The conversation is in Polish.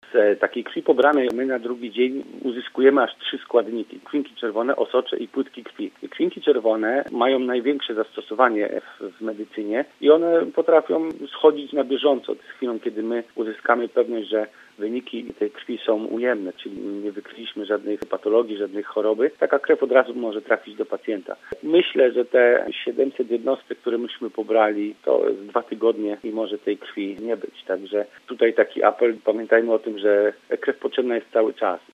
Z takiej krwi pobranej my na drugi dzień uzyskujemy aż 3 składniki. Krwinki czerwone, osocze i płytki krwi. Krwinki czerwone mają największe zastosowanie w medycynie i one potrafią schodzić na bieżąco z chwilą, kiedy my uzyskamy pewność, że wyniki tej krwi są ujemne, czyli nie wykryliśmy żadnej patologii, żadnej choroby. Taka krew od razu może trafić do pacjenta. Myślę, że te 700 jednostek, które myśmy pobrali, to 2 tygodnie i może tej krwi nie być. Także tutaj taki apel, pamiętajmy o tym, że krew potrzebna jest cały czas.